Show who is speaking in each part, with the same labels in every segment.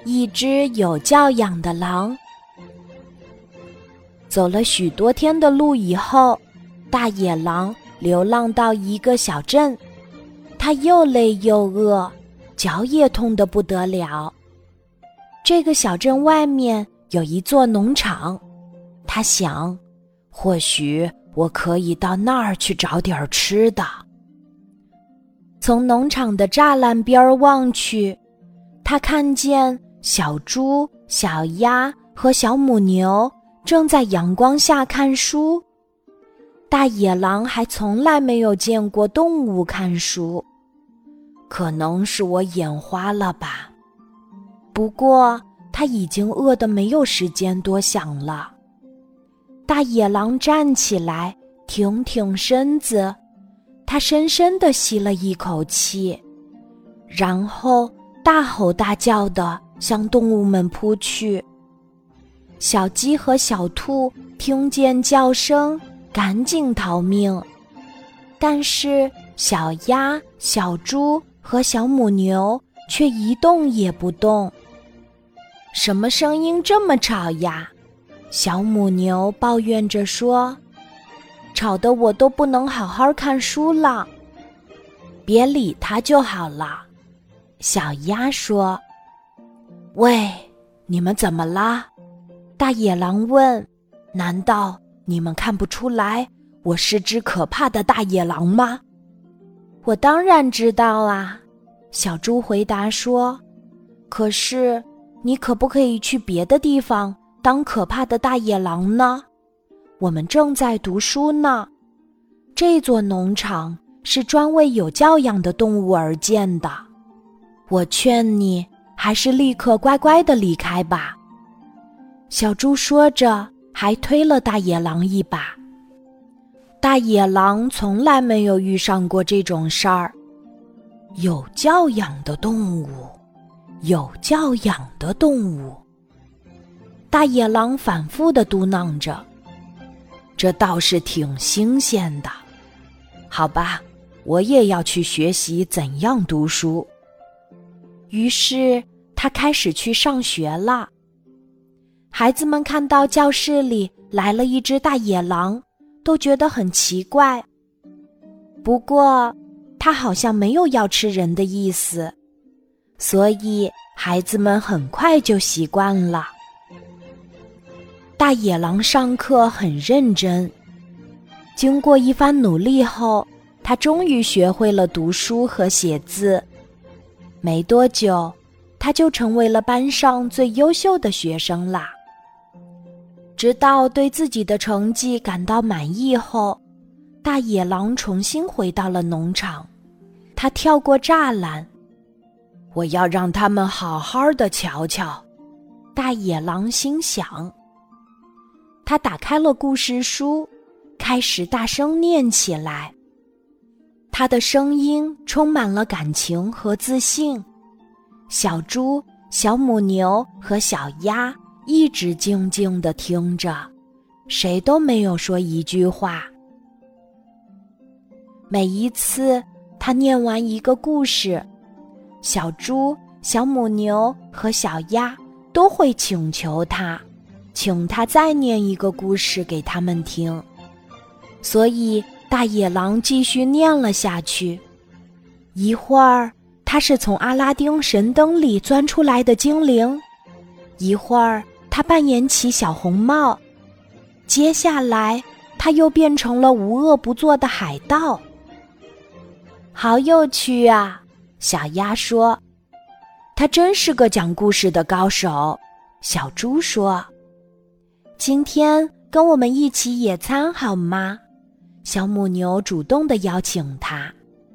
Speaker 1: 一只有教养的狼。走了许多天的路以后，大野狼流浪到一个小镇，它又累又饿，脚也痛得不得了。这个小镇外面有一座农场，它想，或许我可以到那儿去找点吃的。从农场的栅栏边望去，他看见小猪、小鸭和小母牛正在阳光下看书。大野狼还从来没有见过动物看书，可能是我眼花了吧。不过他已经饿得没有时间多想了。大野狼站起来，挺挺身子，他深深地吸了一口气，然后大吼大叫地向动物们扑去。小鸡和小兔听见叫声，赶紧逃命，但是小鸭、小猪和小母牛却一动也不动。什么声音这么吵呀？小母牛抱怨着说，吵得我都不能好好看书了。别理它就好了，小鸭说。喂，你们怎么啦？大野狼问，难道你们看不出来我是只可怕的大野狼吗？我当然知道啊，小猪回答说，可是你可不可以去别的地方当可怕的大野狼呢？我们正在读书呢。这座农场是专为有教养的动物而建的。我劝你还是立刻乖乖地离开吧。小猪说着，还推了大野狼一把。大野狼从来没有遇上过这种事儿。有教养的动物，有教养的动物。大野狼反复地嘟囔着，这倒是挺新鲜的。好吧，我也要去学习怎样读书。于是他开始去上学了。孩子们看到教室里来了一只大野狼，都觉得很奇怪。不过他好像没有要吃人的意思，所以孩子们很快就习惯了。大野狼上课很认真，经过一番努力后，他终于学会了读书和写字。没多久，他就成为了班上最优秀的学生啦。直到对自己的成绩感到满意后，大野狼重新回到了农场。他跳过栅栏，我要让他们好好的瞧瞧，大野狼心想。他打开了故事书，开始大声念起来。他的声音充满了感情和自信。小猪、小母牛和小鸭一直静静地听着，谁都没有说一句话。每一次他念完一个故事，小猪、小母牛和小鸭都会请求他，请他再念一个故事给他们听。所以大野狼继续念了下去。一会儿他是从阿拉丁神灯里钻出来的精灵，一会儿他扮演起小红帽，接下来他又变成了无恶不作的海盗。好有趣啊，小鸭说。他真是个讲故事的高手，小猪说。今天跟我们一起野餐好吗？小母牛主动地邀请他。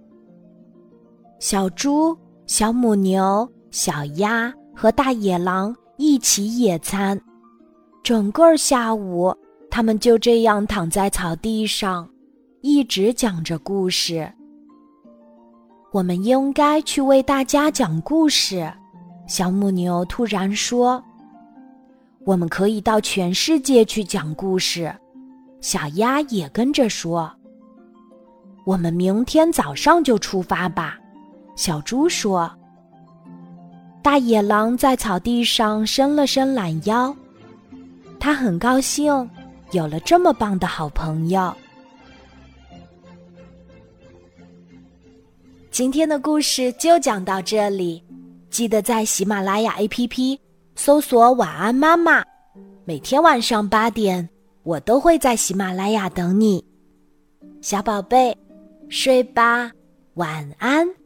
Speaker 1: 小猪、小母牛、小鸭和大野狼一起野餐。整个下午，他们就这样躺在草地上，一直讲着故事。我们应该去为大家讲故事，小母牛突然说。我们可以到全世界去讲故事，小鸭也跟着说。我们明天早上就出发吧，小猪说。 大野狼在草地上伸了伸懒腰，他很高兴有了这么棒的好朋友。今天的故事就讲到这里，记得在喜马拉雅 APP 搜索晚安妈妈，每天晚上8点，我都会在喜马拉雅等你。小宝贝，睡吧，晚安。